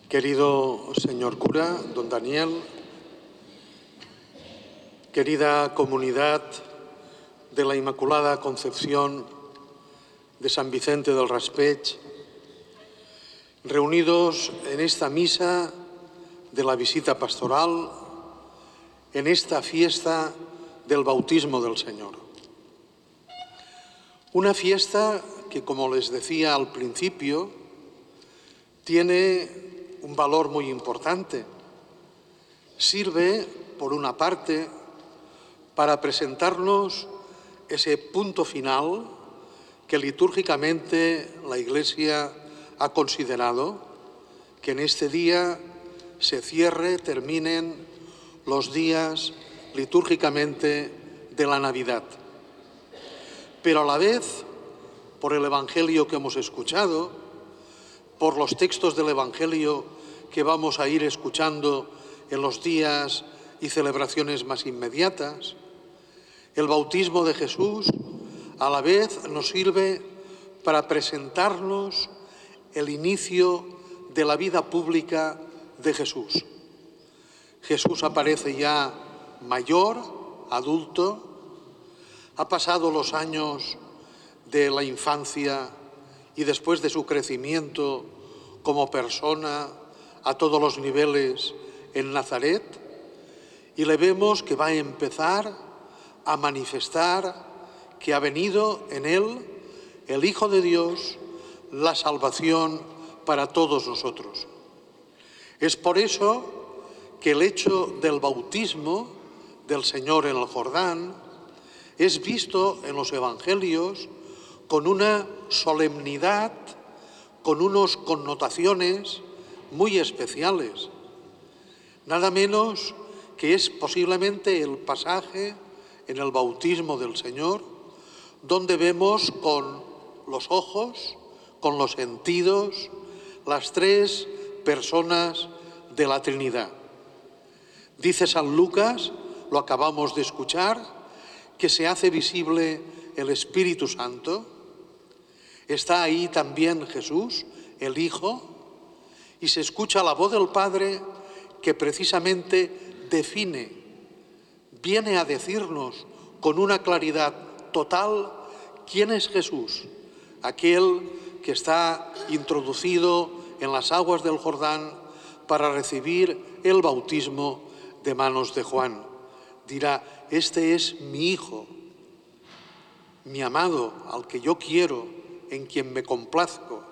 Querido señor cura, don Daniel, querida comunidad de la Inmaculada Concepción de San Vicente del Raspeig, reunidos en esta misa de la visita pastoral, en esta fiesta del bautismo del Señor. Una fiesta que, como les decía al principio, tiene un valor muy importante. Sirve, por una parte, para presentarnos ese punto final que litúrgicamente la Iglesia ha considerado, que en este día se terminen los días litúrgicamente de la Navidad. Pero a la vez, por el Evangelio que hemos escuchado, por los textos del Evangelio que vamos a ir escuchando en los días y celebraciones más inmediatas, el bautismo de Jesús a la vez nos sirve para presentarnos el inicio de la vida pública de Jesús. Jesús aparece ya mayor, adulto, ha pasado los años de la infancia y después de su crecimiento como persona a todos los niveles en Nazaret, y le vemos que va a empezar a manifestar que ha venido en él el Hijo de Dios, la salvación para todos nosotros. Es por eso que el hecho del bautismo del Señor en el Jordán es visto en los Evangelios con una solemnidad, con unas connotaciones muy especiales. Nada menos que es posiblemente el pasaje en el bautismo del Señor donde vemos con los ojos, con los sentidos, las tres personas de la Trinidad. Dice San Lucas, lo acabamos de escuchar, que se hace visible el Espíritu Santo. Está ahí también Jesús, el Hijo, y se escucha la voz del Padre que precisamente define, viene a decirnos con una claridad total quién es Jesús, aquel que está introducido en las aguas del Jordán para recibir el bautismo de manos de Juan. Dirá, este es mi Hijo, mi amado, al que yo quiero, en quien me complazco.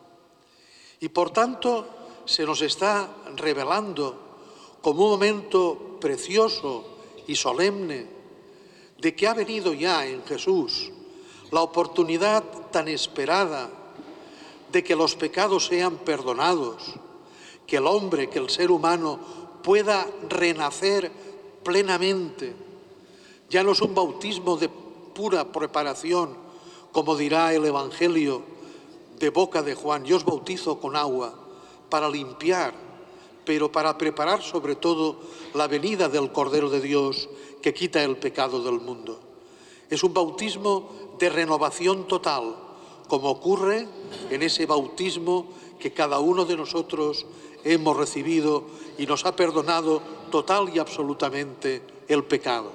Y por tanto se nos está revelando como un momento precioso y solemne de que ha venido ya en Jesús la oportunidad tan esperada de que los pecados sean perdonados, que el hombre, que el ser humano pueda renacer plenamente. Ya no es un bautismo de pura preparación, como dirá el Evangelio de boca de Juan, yo os bautizo con agua para limpiar, pero para preparar sobre todo la venida del Cordero de Dios que quita el pecado del mundo. Es un bautismo de renovación total, como ocurre en ese bautismo que cada uno de nosotros hemos recibido y nos ha perdonado total y absolutamente el pecado.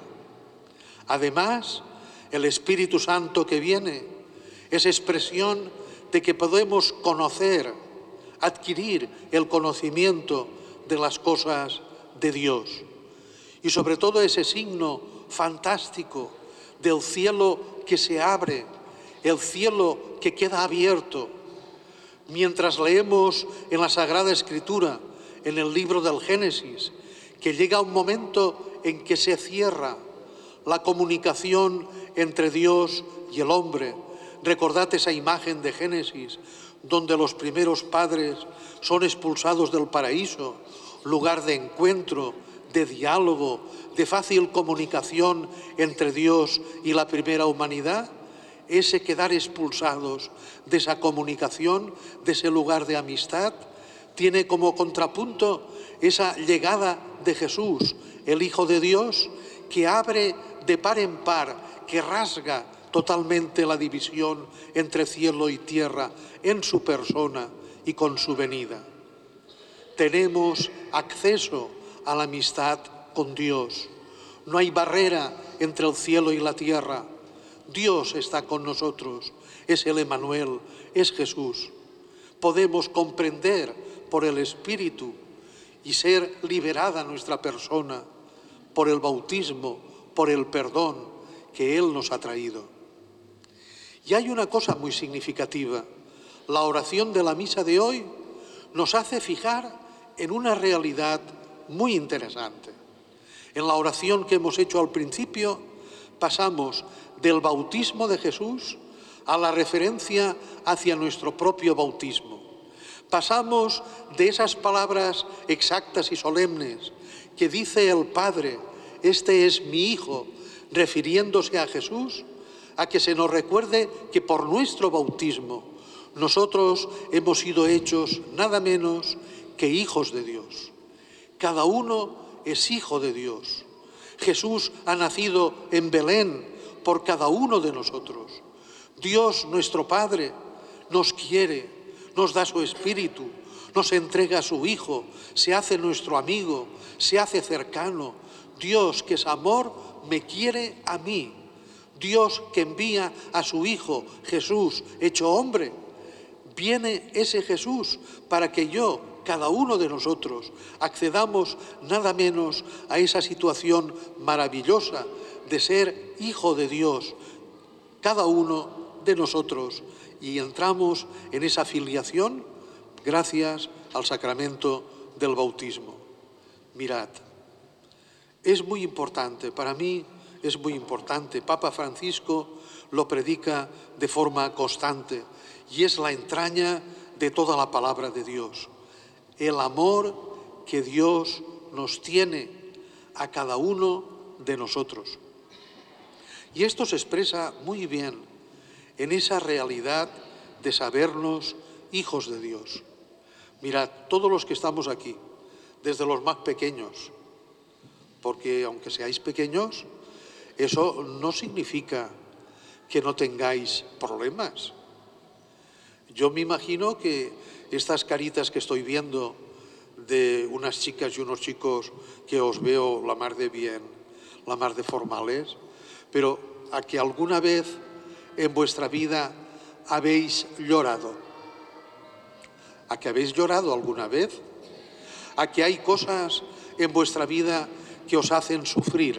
Además, el Espíritu Santo que viene es expresión de que podemos conocer, adquirir el conocimiento de las cosas de Dios. Y sobre todo ese signo fantástico del cielo que se abre, el cielo que queda abierto. Mientras leemos en la Sagrada Escritura, en el libro del Génesis, que llega un momento en que se cierra la comunicación entre Dios y el hombre. Recordad esa imagen de Génesis, donde los primeros padres son expulsados del paraíso, lugar de encuentro, de diálogo, de fácil comunicación entre Dios y la primera humanidad. Ese quedar expulsados de esa comunicación, de ese lugar de amistad, tiene como contrapunto esa llegada de Jesús, el Hijo de Dios, que abre de par en par, que rasga totalmente la división entre cielo y tierra en su persona y con su venida. tenemos acceso a la amistad con Dios. No hay barrera entre el cielo y la tierra. Dios está con nosotros, es el Emmanuel, es Jesús. Podemos comprender por el Espíritu y ser liberada nuestra persona por el bautismo, por el perdón que Él nos ha traído. Y hay una cosa muy significativa. La oración de la misa de hoy nos hace fijar en una realidad muy interesante. En la oración que hemos hecho al principio, pasamos del bautismo de Jesús a la referencia hacia nuestro propio bautismo. Pasamos de esas palabras exactas y solemnes que dice el Padre, este es mi Hijo, refiriéndose a Jesús, a que se nos recuerde que por nuestro bautismo nosotros hemos sido hechos nada menos que hijos de Dios. Cada uno es hijo de Dios. Jesús ha nacido en Belén por cada uno de nosotros. Dios, nuestro Padre, nos quiere, nos da su Espíritu, nos entrega a su Hijo, se hace nuestro amigo, se hace cercano. Dios, que es amor, me quiere a mí. Dios, que envía a su Hijo, Jesús, hecho hombre, viene ese Jesús para que yo, cada uno de nosotros, accedamos nada menos a esa situación maravillosa de ser hijo de Dios, cada uno de nosotros, y entramos en esa filiación gracias al sacramento del bautismo. Mirad, es muy importante, para mí es muy importante, Papa Francisco lo predica de forma constante y es la entraña de toda la palabra de Dios. El amor que Dios nos tiene a cada uno de nosotros. Y esto se expresa muy bien en esa realidad de sabernos hijos de Dios. Mirad, todos los que estamos aquí, desde los más pequeños, porque aunque seáis pequeños, eso no significa que no tengáis problemas. Yo me imagino que estas caritas que estoy viendo de unas chicas y unos chicos que os veo la mar de bien, la mar de formales, pero a que alguna vez en vuestra vida habéis llorado. ¿A que habéis llorado alguna vez? ¿A que hay cosas en vuestra vida que os hacen sufrir?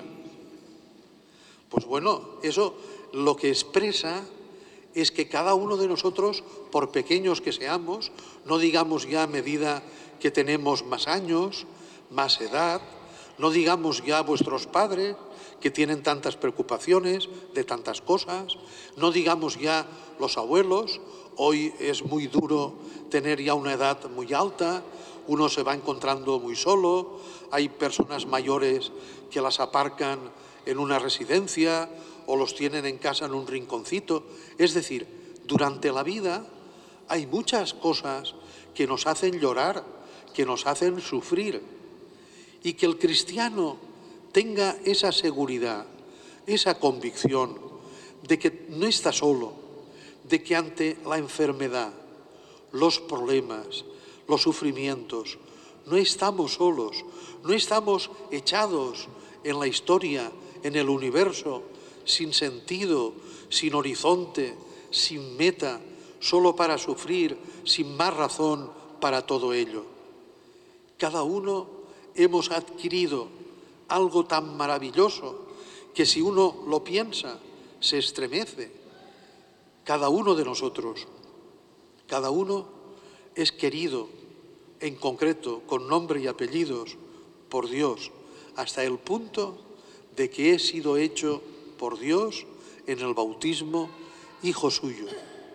Pues bueno, eso lo que expresa es que cada uno de nosotros, por pequeños que seamos, no digamos ya a medida que tenemos más años, más edad, no digamos ya vuestros padres que tienen tantas preocupaciones de tantas cosas, no digamos ya los abuelos, hoy es muy duro tener ya una edad muy alta, uno se va encontrando muy solo, hay personas mayores que las aparcan en una residencia o los tienen en casa en un rinconcito. Es decir, durante la vida hay muchas cosas que nos hacen llorar, que nos hacen sufrir, y que el cristiano tenga esa seguridad, esa convicción de que no está solo, de que ante la enfermedad, los problemas, los sufrimientos, no estamos solos, no estamos echados en la historia, en el universo, sin sentido, sin horizonte, sin meta, solo para sufrir, sin más razón para todo ello. Cada uno hemos adquirido algo tan maravilloso que si uno lo piensa, se estremece. Cada uno de nosotros, cada uno es querido en concreto, con nombre y apellidos, por Dios, hasta el punto de que he sido hecho por Dios en el bautismo hijo suyo.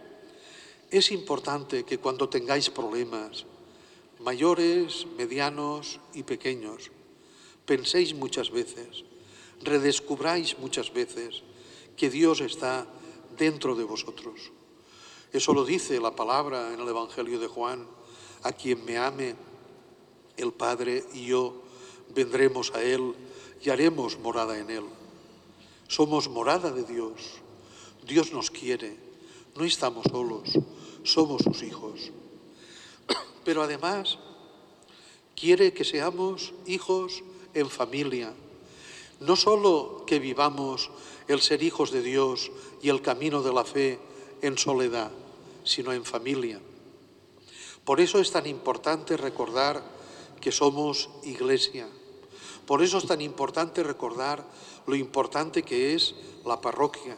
Es importante que cuando tengáis problemas, mayores, medianos y pequeños, penséis muchas veces, redescubráis muchas veces que Dios está dentro de vosotros. Eso lo dice la palabra en el Evangelio de Juan: a quien me ame, el Padre y yo vendremos a Él y haremos morada en Él. Somos morada de Dios. Dios nos quiere. No estamos solos, somos sus hijos. Pero además, quiere que seamos hijos en familia. No solo que vivamos el ser hijos de Dios y el camino de la fe en soledad, sino en familia. Por eso es tan importante recordar que somos iglesia. Por eso es tan importante recordar lo importante que es la parroquia,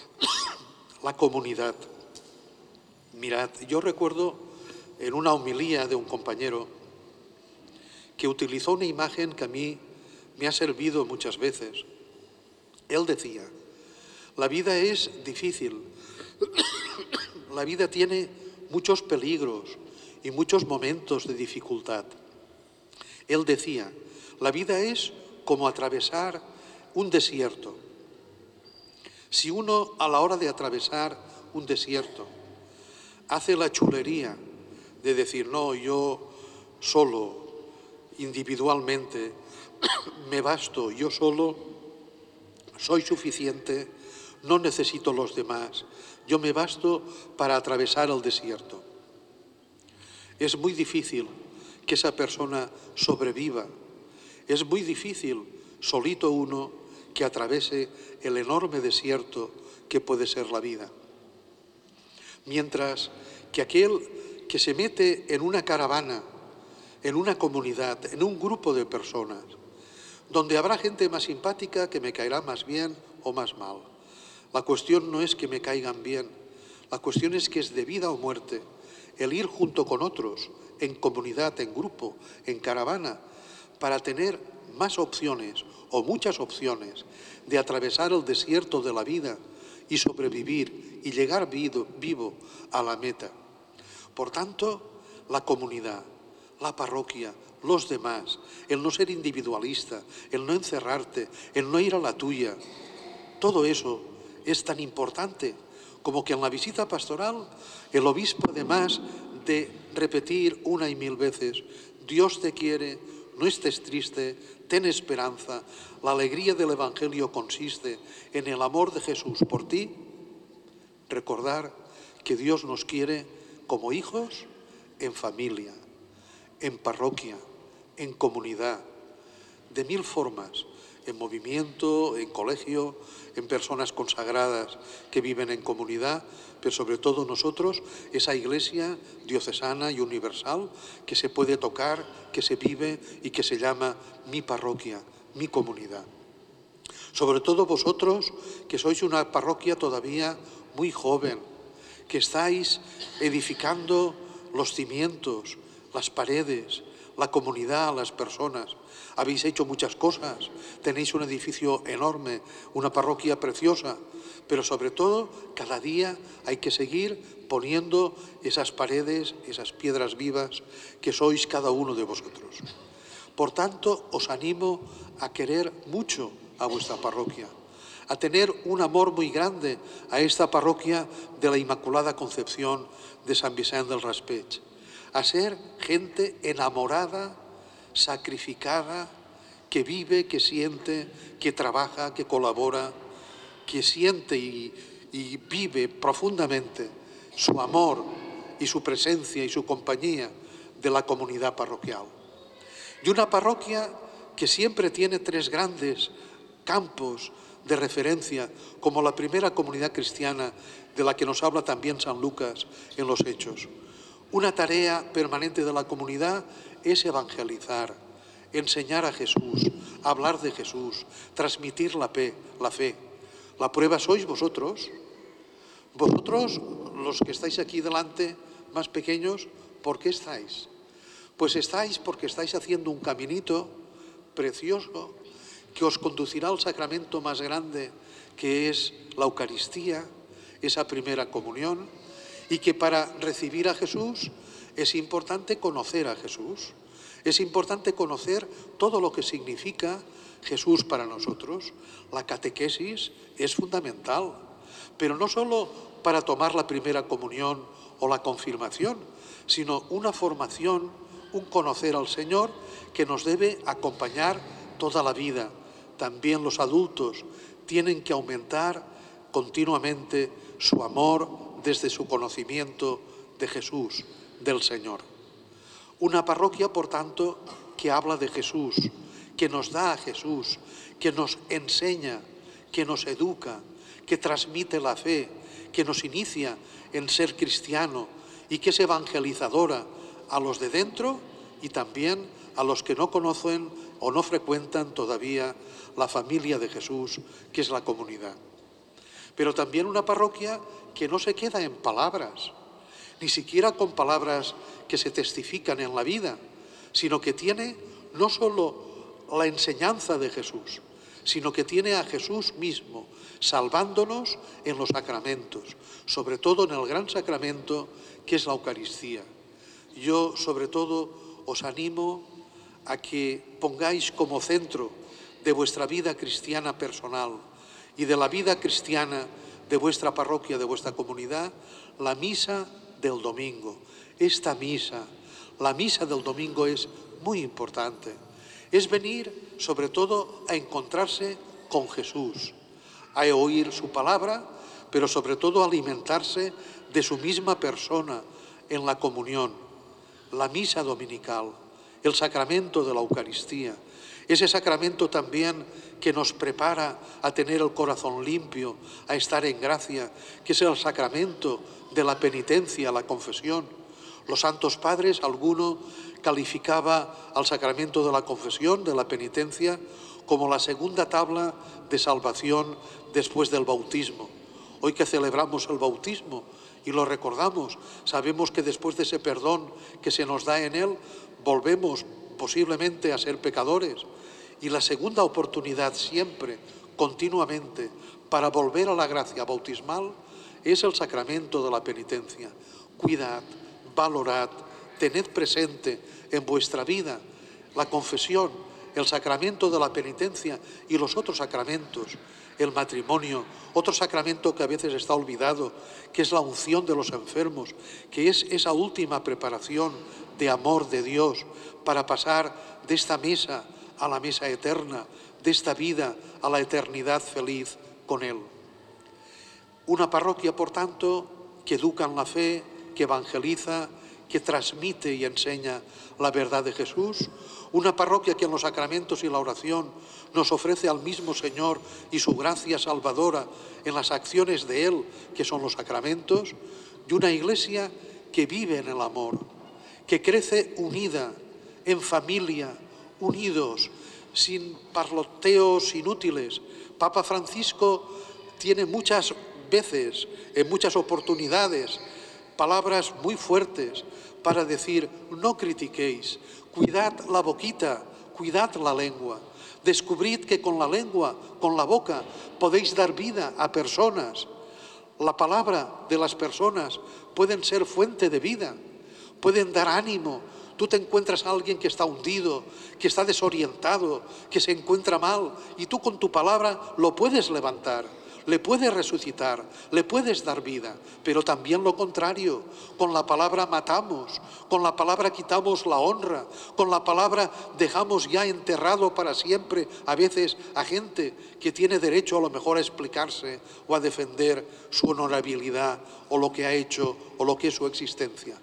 la comunidad. Mirad, yo recuerdo en una homilía de un compañero que utilizó una imagen que a mí me ha servido muchas veces. Él decía, la vida es difícil, la vida tiene muchos peligros y muchos momentos de dificultad. Él decía, la vida es como atravesar un desierto. Si uno a la hora de atravesar un desierto hace la chulería de decir, no, yo solo, individualmente, me basto, yo solo soy suficiente, no necesito los demás, yo me basto para atravesar el desierto. Es muy difícil que esa persona sobreviva, es muy difícil, solito uno, que atravese el enorme desierto que puede ser la vida. Mientras que aquel que se mete en una caravana, en una comunidad, en un grupo de personas, donde habrá gente más simpática que me caerá más bien o más mal. La cuestión no es que me caigan bien, la cuestión es que es de vida o muerte el ir junto con otros, en comunidad, en grupo, en caravana, para tener más opciones o muchas opciones de atravesar el desierto de la vida y sobrevivir y llegar vivo a la meta. Por tanto, la comunidad, la parroquia, los demás, el no ser individualista, el no encerrarte, el no ir a la tuya, todo eso es tan importante como que en la visita pastoral el obispo, además de repetir una y mil veces, Dios te quiere, no estés triste, ten esperanza, la alegría del Evangelio consiste en el amor de Jesús por ti, recordar que Dios nos quiere como hijos en familia, en parroquia, en comunidad, de mil formas, en movimiento, en colegio, en personas consagradas que viven en comunidad, pero sobre todo nosotros, esa iglesia diocesana y universal que se puede tocar, que se vive y que se llama mi parroquia, mi comunidad. Sobre todo vosotros, que sois una parroquia todavía muy joven, que estáis edificando los cimientos, las paredes, la comunidad, las personas. Habéis hecho muchas cosas, tenéis un edificio enorme, una parroquia preciosa, pero sobre todo cada día hay que seguir poniendo esas paredes, esas piedras vivas que sois cada uno de vosotros. Por tanto, os animo a querer mucho a vuestra parroquia, a tener un amor muy grande a esta parroquia de la Inmaculada Concepción de San Vicente del Raspeig, a ser gente enamorada, sacrificada, que vive, que siente, que trabaja, que colabora, que siente y vive profundamente su amor y su presencia y su compañía de la comunidad parroquial. Y una parroquia que siempre tiene tres grandes campos de referencia, como la primera comunidad cristiana de la que nos habla también San Lucas en los Hechos. Una tarea permanente de la comunidad es evangelizar, enseñar a Jesús, hablar de Jesús, transmitir la fe. La prueba sois vosotros. Vosotros, los que estáis aquí delante, más pequeños, ¿por qué estáis? Pues estáis porque estáis haciendo un caminito precioso que os conducirá al sacramento más grande, que es la Eucaristía, esa primera comunión, y que para recibir a Jesús es importante conocer a Jesús, es importante conocer todo lo que significa Jesús para nosotros. La catequesis es fundamental, pero no solo para tomar la primera comunión o la confirmación, sino una formación, un conocer al Señor que nos debe acompañar toda la vida. También los adultos tienen que aumentar continuamente su amor desde su conocimiento de Jesús, del Señor. Una parroquia, por tanto, que habla de Jesús, que nos da a Jesús, que nos enseña, que nos educa, que transmite la fe, que nos inicia en ser cristiano y que es evangelizadora a los de dentro y también a los que no conocen o no frecuentan todavía la familia de Jesús, que es la comunidad. Pero también una parroquia que no se queda en palabras, ni siquiera con palabras que se testifican en la vida, sino que tiene no solo la enseñanza de Jesús, sino que tiene a Jesús mismo, salvándonos en los sacramentos, sobre todo en el gran sacramento que es la Eucaristía. Yo, sobre todo, os animo a que pongáis como centro de vuestra vida cristiana personal y de la vida cristiana de vuestra parroquia, de vuestra comunidad, la misa del domingo. Esta misa, la misa del domingo, es muy importante. Es venir, sobre todo, a encontrarse con Jesús, a oír su palabra, pero sobre todo a alimentarse de su misma persona en la comunión, la misa dominical, el sacramento de la Eucaristía, ese sacramento también que nos prepara a tener el corazón limpio, a estar en gracia, que es el sacramento de la penitencia, la confesión. Los santos padres, alguno calificaba al sacramento de la confesión, de la penitencia, como la segunda tabla de salvación después del bautismo. Hoy que celebramos el bautismo y lo recordamos, sabemos que después de ese perdón que se nos da en él, volvemos posiblemente a ser pecadores. Y la segunda oportunidad siempre, continuamente, para volver a la gracia bautismal es el sacramento de la penitencia. Cuidad, valorad, tened presente en vuestra vida la confesión, el sacramento de la penitencia y los otros sacramentos, el matrimonio, otro sacramento que a veces está olvidado, que es la unción de los enfermos, que es esa última preparación de amor de Dios para pasar de esta mesa a la mesa eterna, de esta vida a la eternidad feliz con Él. Una parroquia, por tanto, que educa en la fe, que evangeliza, que transmite y enseña la verdad de Jesús. Una parroquia que en los sacramentos y la oración nos ofrece al mismo Señor y su gracia salvadora en las acciones de Él, que son los sacramentos. Y una iglesia que vive en el amor, que crece unida, en familia, unidos, sin parloteos inútiles. Papa Francisco tiene muchas veces, en muchas oportunidades, palabras muy fuertes para decir: no critiquéis, cuidad la boquita, cuidad la lengua, descubrid que con la lengua, con la boca, podéis dar vida a personas. La palabra de las personas pueden ser fuente de vida, pueden dar ánimo. Tú te encuentras a alguien que está hundido, que está desorientado, que se encuentra mal, y tú con tu palabra lo puedes levantar, le puedes resucitar, le puedes dar vida. Pero también lo contrario, con la palabra matamos, con la palabra quitamos la honra, con la palabra dejamos ya enterrado para siempre a veces a gente que tiene derecho a lo mejor a explicarse o a defender su honorabilidad o lo que ha hecho o lo que es su existencia.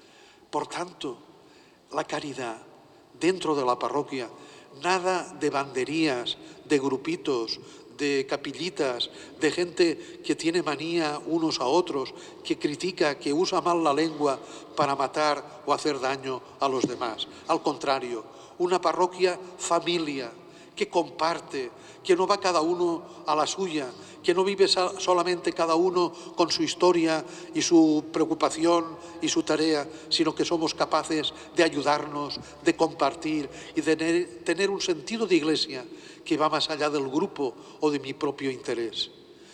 Por tanto, la caridad dentro de la parroquia, nada de banderías, de grupitos, de capillitas, de gente que tiene manía unos a otros, que critica, que usa mal la lengua para matar o hacer daño a los demás. Al contrario, una parroquia familia, que comparte, que no va cada uno a la suya, que no vive solamente cada uno con su historia y su preocupación y su tarea, sino que somos capaces de ayudarnos, de compartir y de tener un sentido de iglesia que va más allá del grupo o de mi propio interés.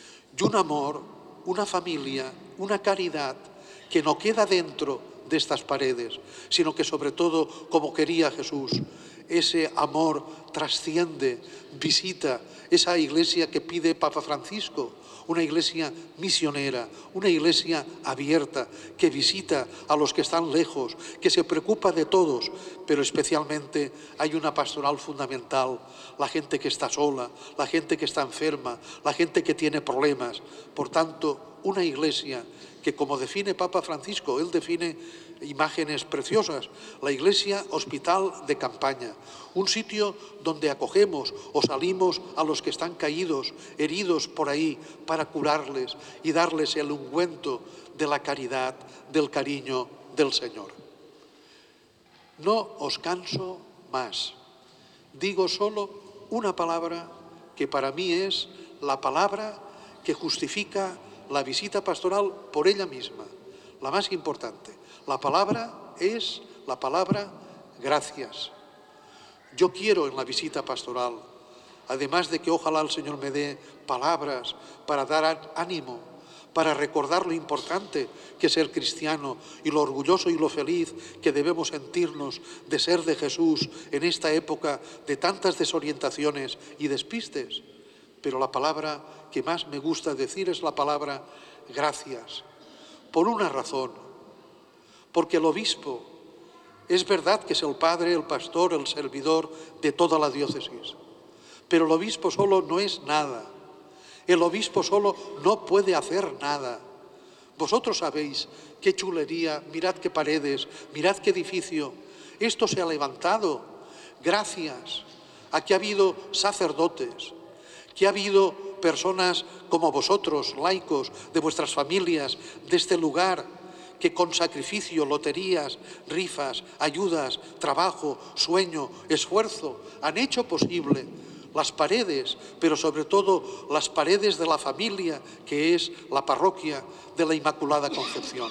Y un amor, una familia, una caridad que no queda dentro de estas paredes, sino que sobre todo, como quería Jesús, ese amor trasciende, visita esa iglesia que pide Papa Francisco, una iglesia misionera, una iglesia abierta, que visita a los que están lejos, que se preocupa de todos, pero especialmente hay una pastoral fundamental, la gente que está sola, la gente que está enferma, la gente que tiene problemas. Por tanto, una iglesia que, como define Papa Francisco, él define imágenes preciosas, la iglesia hospital de campaña, un sitio donde acogemos o salimos a los que están caídos, heridos por ahí, para curarles y darles el ungüento de la caridad, del cariño del Señor. No os canso más. Digo solo una palabra que para mí es la palabra que justifica la visita pastoral por ella misma, la más importante. La palabra es la palabra gracias. Yo quiero en la visita pastoral, además de que ojalá el Señor me dé palabras para dar ánimo, para recordar lo importante que es ser cristiano y lo orgulloso y lo feliz que debemos sentirnos de ser de Jesús en esta época de tantas desorientaciones y despistes. Pero la palabra que más me gusta decir es la palabra gracias, por una razón, porque el obispo es verdad que es el padre, el pastor, el servidor de toda la diócesis, pero el obispo solo no es nada. El obispo solo no puede hacer nada. Vosotros sabéis qué chulería, mirad qué paredes, mirad qué edificio. Esto se ha levantado gracias a que ha habido sacerdotes, que ha habido personas como vosotros, laicos, de vuestras familias, de este lugar, que con sacrificio, loterías, rifas, ayudas, trabajo, sueño, esfuerzo, han hecho posible las paredes, pero sobre todo las paredes de la familia, que es la parroquia de la Inmaculada Concepción.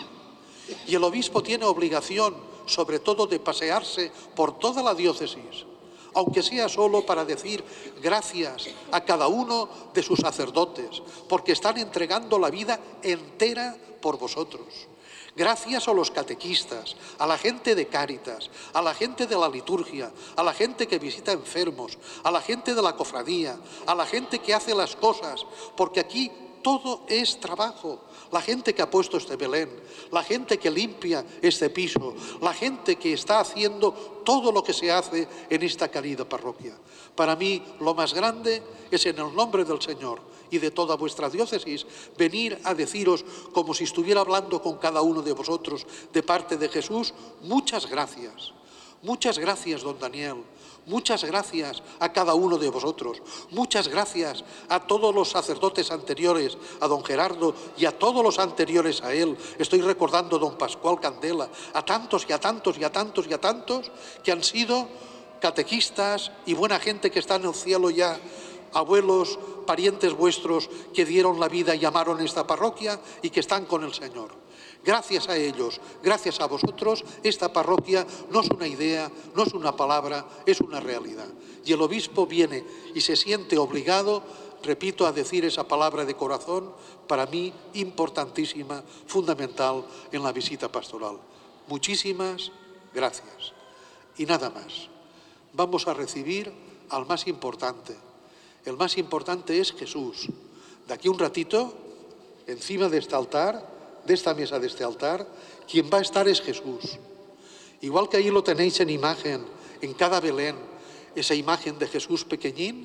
Y el obispo tiene obligación, sobre todo, de pasearse por toda la diócesis, aunque sea solo para decir gracias a cada uno de sus sacerdotes, porque están entregando la vida entera por vosotros. Gracias a los catequistas, a la gente de Cáritas, a la gente de la liturgia, a la gente que visita enfermos, a la gente de la cofradía, a la gente que hace las cosas, porque aquí todo es trabajo. La gente que ha puesto este Belén, la gente que limpia este piso, la gente que está haciendo todo lo que se hace en esta querida parroquia. Para mí lo más grande es, en el nombre del Señor y de toda vuestra diócesis, venir a deciros, como si estuviera hablando con cada uno de vosotros de parte de Jesús, muchas gracias. Muchas gracias, don Daniel. Muchas gracias a cada uno de vosotros. Muchas gracias a todos los sacerdotes anteriores, a don Gerardo y a todos los anteriores a él. Estoy recordando a don Pascual Candela, a tantos y a tantos y a tantos y a tantos que han sido catequistas y buena gente que está en el cielo ya, abuelos, parientes vuestros que dieron la vida y amaron esta parroquia y que están con el Señor. Gracias a ellos, gracias a vosotros, esta parroquia no es una idea, no es una palabra, es una realidad. Y el obispo viene y se siente obligado, repito, a decir esa palabra de corazón, para mí importantísima, fundamental en la visita pastoral. Muchísimas gracias. Y nada más. Vamos a recibir al más importante. El más importante es Jesús. De aquí un ratito, encima de este altar, de esta mesa, de este altar, quien va a estar es Jesús. Igual que ahí lo tenéis en imagen, en cada Belén, esa imagen de Jesús pequeñín,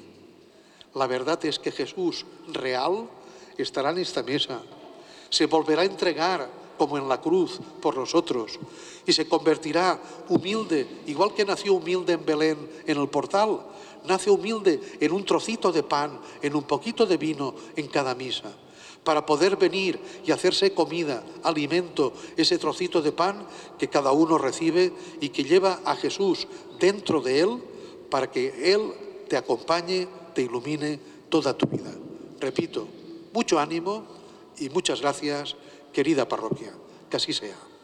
la verdad es que Jesús real estará en esta mesa. Se volverá a entregar como en la cruz por nosotros y se convertirá humilde, igual que nació humilde en Belén, en el portal, nace humilde en un trocito de pan, en un poquito de vino en cada misa, para poder venir y hacerse comida, alimento, ese trocito de pan que cada uno recibe y que lleva a Jesús dentro de él, para que Él te acompañe, te ilumine toda tu vida. Repito, mucho ánimo y muchas gracias, querida parroquia. Que así sea.